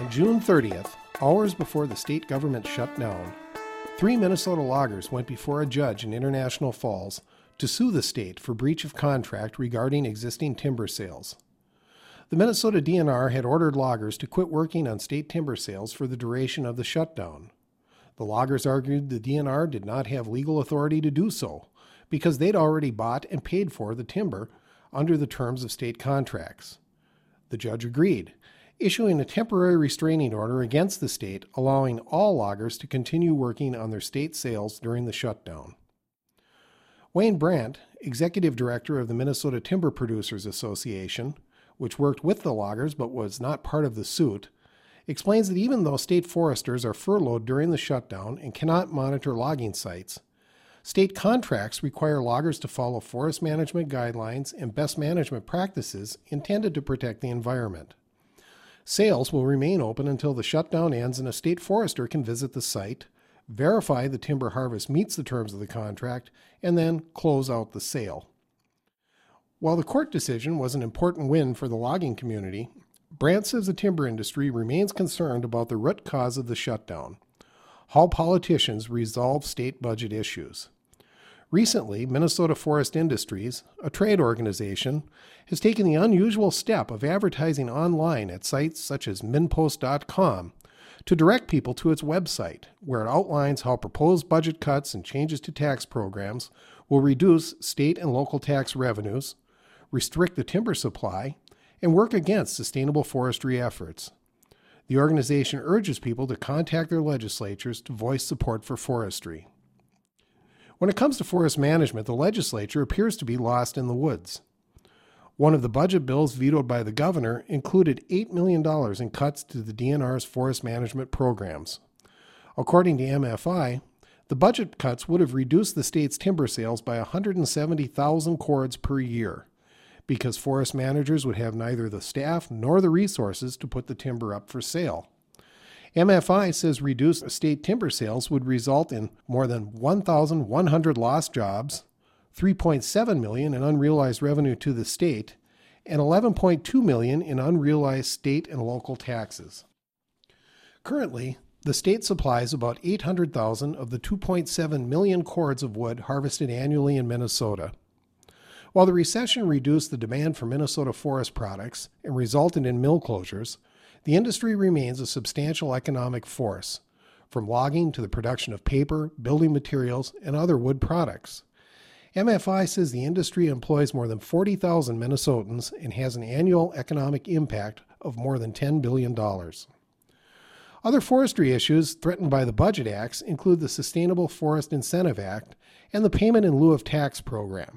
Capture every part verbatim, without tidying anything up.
On June thirtieth, hours before the state government shut down, three Minnesota loggers went before a judge in International Falls to sue the state for breach of contract regarding existing timber sales. The Minnesota D N R had ordered loggers to quit working on state timber sales for the duration of the shutdown. The loggers argued the D N R did not have legal authority to do so because they'd already bought and paid for the timber under the terms of state contracts. The judge agreed, issuing a temporary restraining order against the state, allowing all loggers to continue working on their state sales during the shutdown. Wayne Brandt, executive director of the Minnesota Timber Producers Association, which worked with the loggers but was not part of the suit, explains that even though state foresters are furloughed during the shutdown and cannot monitor logging sites, state contracts require loggers to follow forest management guidelines and best management practices intended to protect the environment. Sales will remain open until the shutdown ends and a state forester can visit the site, verify the timber harvest meets the terms of the contract, and then close out the sale. While the court decision was an important win for the logging community, Brandt says the timber industry remains concerned about the root cause of the shutdown: how politicians resolve state budget issues. Recently, Minnesota Forest Industries, a trade organization, has taken the unusual step of advertising online at sites such as min post dot com to direct people to its website, where it outlines how proposed budget cuts and changes to tax programs will reduce state and local tax revenues, restrict the timber supply, and work against sustainable forestry efforts. The organization urges people to contact their legislatures to voice support for forestry. When it comes to forest management, the legislature appears to be lost in the woods. One of the budget bills vetoed by the governor included eight million dollars in cuts to the D N R's forest management programs. According to M F I, the budget cuts would have reduced the state's timber sales by one hundred seventy thousand cords per year, because forest managers would have neither the staff nor the resources to put the timber up for sale. M F I says reduced state timber sales would result in more than one thousand one hundred lost jobs, three point seven million dollars in unrealized revenue to the state, and eleven point two million dollars in unrealized state and local taxes. Currently, the state supplies about eight hundred thousand of the two point seven million cords of wood harvested annually in Minnesota. While the recession reduced the demand for Minnesota forest products and resulted in mill closures, the industry remains a substantial economic force, from logging to the production of paper, building materials, and other wood products. M F I says the industry employs more than forty thousand Minnesotans and has an annual economic impact of more than ten billion dollars. Other forestry issues threatened by the budget acts include the Sustainable Forest Incentive Act and the Payment in Lieu of Tax program.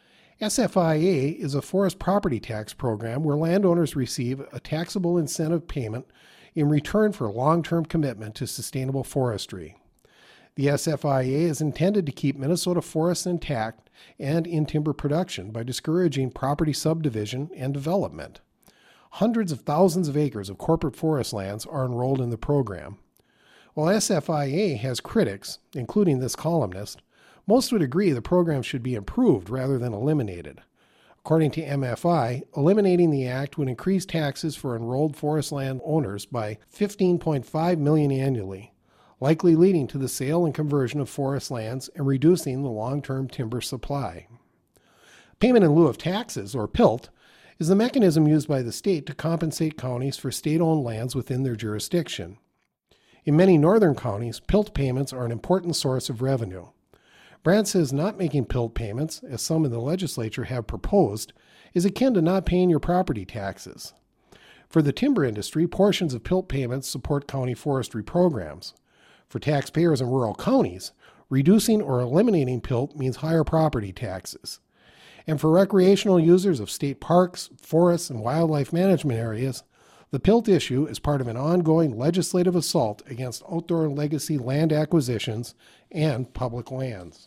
S F I A is a forest property tax program where landowners receive a taxable incentive payment in return for long-term commitment to sustainable forestry. The S F I A is intended to keep Minnesota forests intact and in timber production by discouraging property subdivision and development. Hundreds of thousands of acres of corporate forest lands are enrolled in the program. While S F I A has critics, including this columnist, most would agree the program should be improved rather than eliminated. According to M F I, eliminating the act would increase taxes for enrolled forest land owners by fifteen point five million dollars annually, likely leading to the sale and conversion of forest lands and reducing the long-term timber supply. Payment in lieu of taxes, or P I L T, is the mechanism used by the state to compensate counties for state-owned lands within their jurisdiction. In many northern counties, P I L T payments are an important source of revenue. Brandt says not making P I L T payments, as some in the legislature have proposed, is akin to not paying your property taxes. For the timber industry, portions of P I L T payments support county forestry programs. For taxpayers in rural counties, reducing or eliminating P I L T means higher property taxes. And for recreational users of state parks, forests, and wildlife management areas, the P I L T issue is part of an ongoing legislative assault against outdoor and legacy land acquisitions and public lands.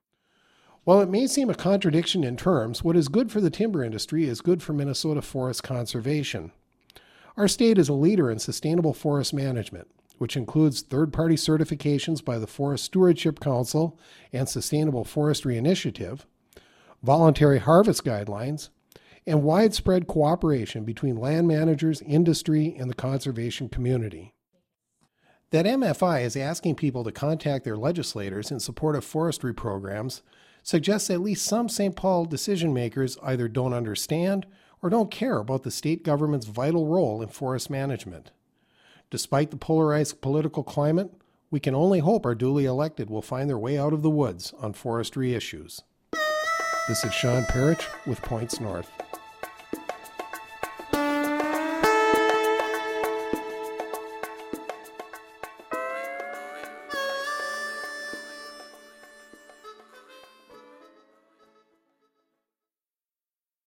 While it may seem a contradiction in terms, what is good for the timber industry is good for Minnesota forest conservation. Our state is a leader in sustainable forest management, which includes third-party certifications by the Forest Stewardship Council and Sustainable Forestry Initiative, voluntary harvest guidelines, and widespread cooperation between land managers, industry, and the conservation community. That M F I is asking people to contact their legislators in support of forestry programs suggests at least some Saint Paul decision makers either don't understand or don't care about the state government's vital role in forest management. Despite the polarized political climate, we can only hope our duly elected will find their way out of the woods on forestry issues. This is Sean Parrish with Points North.